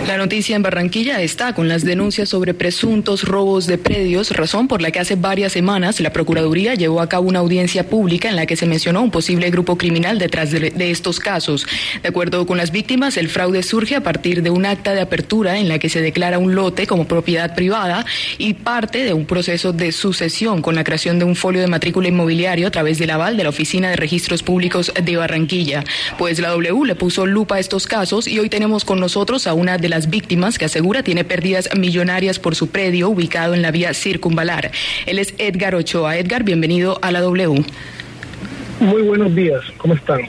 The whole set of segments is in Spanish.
La noticia en Barranquilla está con las denuncias sobre presuntos robos de predios, razón por la que hace varias semanas la Procuraduría llevó a cabo una audiencia pública en la que se mencionó un posible grupo criminal detrás de estos casos. De acuerdo con las víctimas, el fraude surge a partir de un acta de apertura en la que se declara un lote como propiedad privada y parte de un proceso de sucesión con la creación de un folio de matrícula inmobiliario a través del aval de la Oficina de Registros Públicos de Barranquilla. Pues la W le puso lupa a estos casos y hoy tenemos con nosotros a una de las víctimas que asegura tiene pérdidas millonarias por su predio ubicado en la vía Circunvalar. Él es Edgar Ochoa. Edgar, bienvenido a la W. Muy buenos días, ¿cómo están?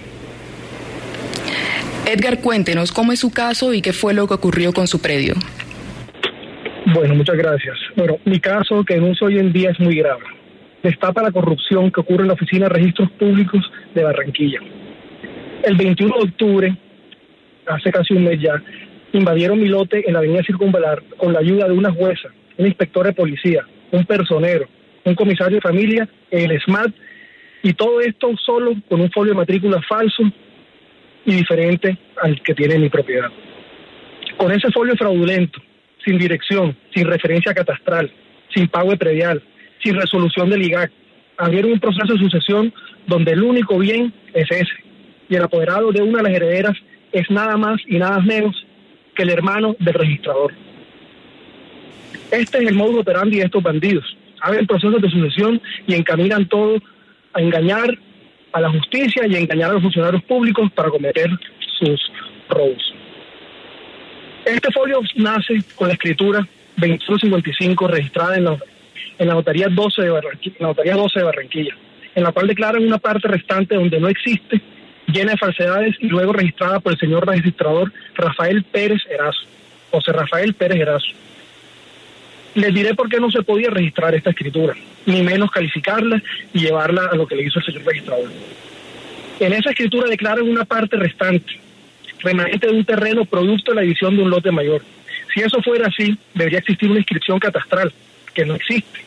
Edgar, cuéntenos cómo es su caso y qué fue lo que ocurrió con su predio. Bueno, muchas gracias. Bueno, mi caso que denuncio hoy en día es muy grave. Destapa la corrupción que ocurre en la Oficina de Registros Públicos de Barranquilla. El 21 de octubre, hace casi un mes ya, invadieron mi lote en la avenida Circunvalar con la ayuda de una jueza, un inspector de policía, un personero, un comisario de familia, el SMAT, y todo esto solo con un folio de matrícula falso y diferente al que tiene mi propiedad. Con ese folio fraudulento, sin dirección, sin referencia catastral, sin pago de predial, sin resolución del IGAC, abrieron un proceso de sucesión donde el único bien es ese, y el apoderado de una de las herederas es nada más y nada menos que el hermano del registrador. Este es el modus operandi de estos bandidos. Abren procesos de sucesión y encaminan todo a engañar a la justicia y a engañar a los funcionarios públicos para cometer sus robos. Este folio nace con la escritura 2155 registrada en la notaría 12 de Barranquilla, en la cual declaran una parte restante donde no existe, llena de falsedades y luego registrada por el señor registrador Rafael Pérez Erazo, José Rafael Pérez Erazo. Les diré por qué no se podía registrar esta escritura, ni menos calificarla y llevarla a lo que le hizo el señor registrador. En esa escritura declaran una parte restante, remanente de un terreno producto de la división de un lote mayor. Si eso fuera así, debería existir una inscripción catastral, que no existe.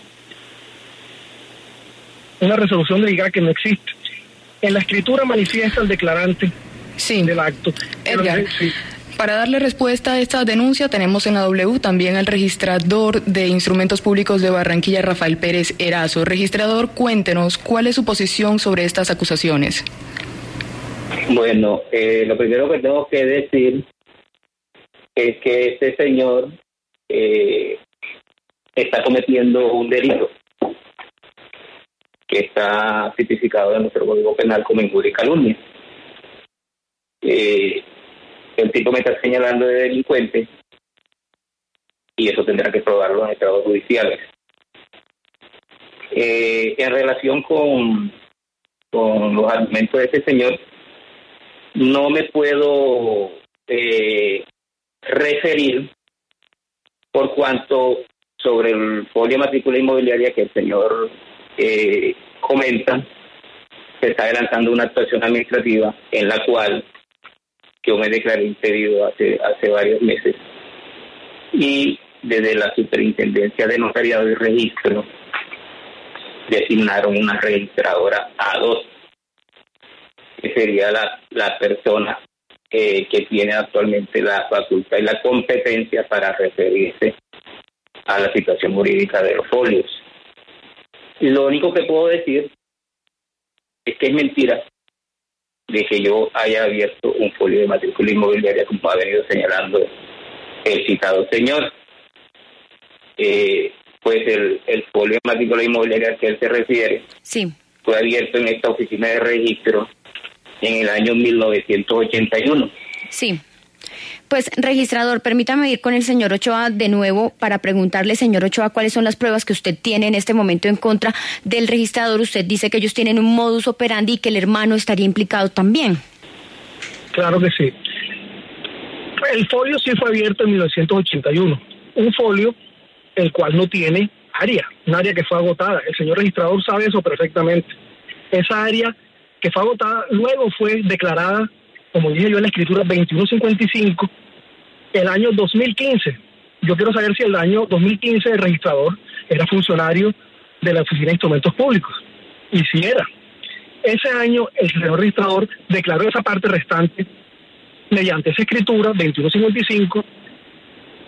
Una resolución de IGAC que no existe. En la escritura manifiesta el declarante del acto. Edgar, para darle respuesta a esta denuncia tenemos en la W también al registrador de instrumentos públicos de Barranquilla, Rafael Pérez Erazo. Registrador, cuéntenos cuál es su posición sobre estas acusaciones. Bueno, lo primero que tengo que decir es que este señor está cometiendo un delito que está tipificado en nuestro Código Penal como injuria y calumnia. El tipo me está señalando de delincuente y eso tendrá que probarlo en estados judiciales. En relación con los argumentos de este señor, no me puedo referir por cuanto sobre el folio de matrícula inmobiliaria que el señor comenta, se está adelantando una actuación administrativa en la cual yo me declaré impedido hace varios meses. Y desde la Superintendencia de Notariado y Registro designaron una registradora A2, que sería la persona que tiene actualmente la facultad y la competencia para referirse a la situación jurídica de los folios. Y lo único que puedo decir es que es mentira de que yo haya abierto un folio de matrícula inmobiliaria como ha venido señalando el citado señor. Pues el folio de matrícula inmobiliaria al que él se refiere fue abierto en esta oficina de registro en el año 1981. Sí. Pues, registrador, permítame ir con el señor Ochoa de nuevo para preguntarle, señor Ochoa, cuáles son las pruebas que usted tiene en este momento en contra del registrador. Usted dice que ellos tienen un modus operandi y que el hermano estaría implicado también. Claro que sí. El folio sí fue abierto en 1981. Un folio el cual no tiene área, un área que fue agotada. El señor registrador sabe eso perfectamente. Esa área que fue agotada luego fue declarada, como dije yo en la escritura 2155, el año 2015. Yo quiero saber si el año 2015 el registrador era funcionario de la Oficina de Instrumentos Públicos. Y si era. Ese año el señor registrador declaró esa parte restante mediante esa escritura 2155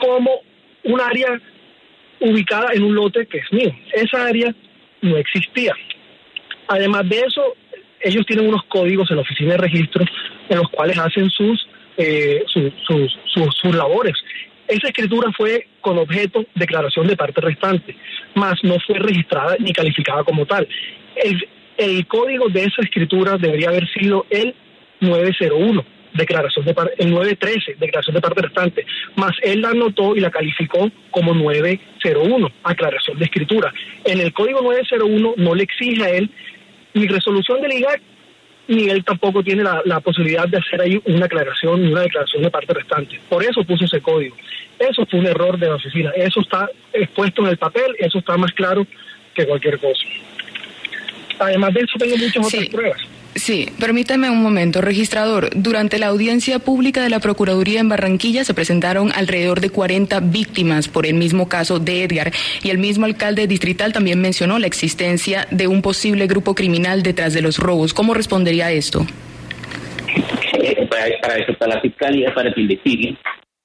como un área ubicada en un lote que es mío. Esa área no existía. Además de eso, ellos tienen unos códigos en la oficina de registro en los cuales hacen sus labores. Esa escritura fue con objeto declaración de parte restante, mas no fue registrada ni calificada como tal. El código de esa escritura debería haber sido el 901, el 913, declaración de parte restante, mas él la anotó y la calificó como 901, aclaración de escritura. En el código 901 no le exige a él ni resolución del IGAC, ni él tampoco tiene la posibilidad de hacer ahí una aclaración ni una declaración de parte restante. Por eso puso ese código. Eso fue un error de la oficina. Eso está expuesto en el papel, eso está más claro que cualquier cosa. Además de eso, tengo muchas otras pruebas. Sí, permítame un momento, registrador. Durante la audiencia pública de la Procuraduría en Barranquilla se presentaron alrededor de 40 víctimas por el mismo caso de Edgar, y el mismo alcalde distrital también mencionó la existencia de un posible grupo criminal detrás de los robos. ¿Cómo respondería a esto? Para eso está la Fiscalía, para que investigue.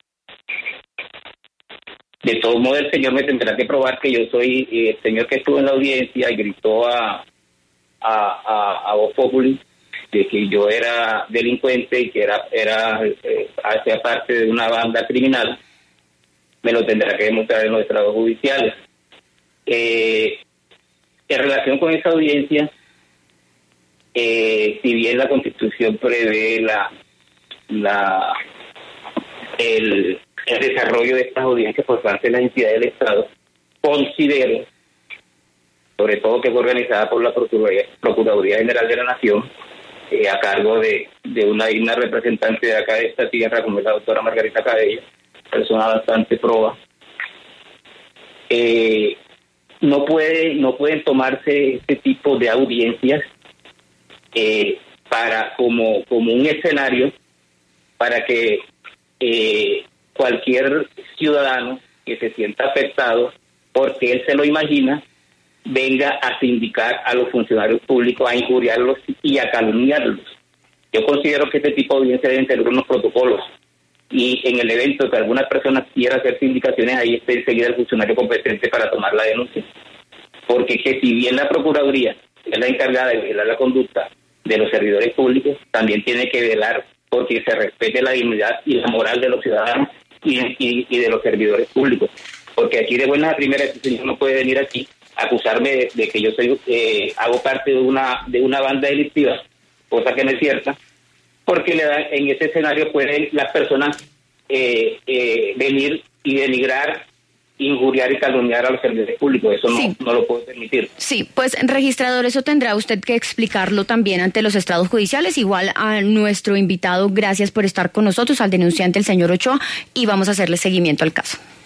De todos modos, el señor me tendrá que probar que yo soy el señor que estuvo en la audiencia y gritó a Voz Populi de que yo era delincuente y que hacía parte de una banda criminal. Me lo tendrá que demostrar en los estrados judiciales. En relación con esa audiencia, si bien la Constitución prevé el desarrollo de estas audiencias por parte de las entidades del Estado, considero, sobre todo que es organizada por la Procuraduría General de la Nación, a cargo de una representante de acá de esta tierra, como es la doctora Margarita Cabello, persona bastante proba. No pueden tomarse este tipo de audiencias como un escenario para que cualquier ciudadano que se sienta afectado, porque él se lo imagina, venga a sindicar a los funcionarios públicos, a injuriarlos y a calumniarlos. Yo considero que este tipo de audiencias deben tener unos protocolos, y en el evento que alguna persona quiera hacer sindicaciones, ahí esté enseguida el funcionario competente para tomar la denuncia. Porque que si bien la Procuraduría es la encargada de vigilar la conducta de los servidores públicos, también tiene que velar porque se respete la dignidad y la moral de los ciudadanos y de los servidores públicos. Porque aquí de buena primera, este señor no puede venir aquí acusarme de que yo hago parte de una banda delictiva, cosa que no es cierta, porque en ese escenario pueden las personas venir y denigrar, injuriar y calumniar a los servidores públicos. Eso no lo puedo permitir. Sí, pues registrador, eso tendrá usted que explicarlo también ante los estrados judiciales. Igual a nuestro invitado, gracias por estar con nosotros, al denunciante, el señor Ochoa, y vamos a hacerle seguimiento al caso.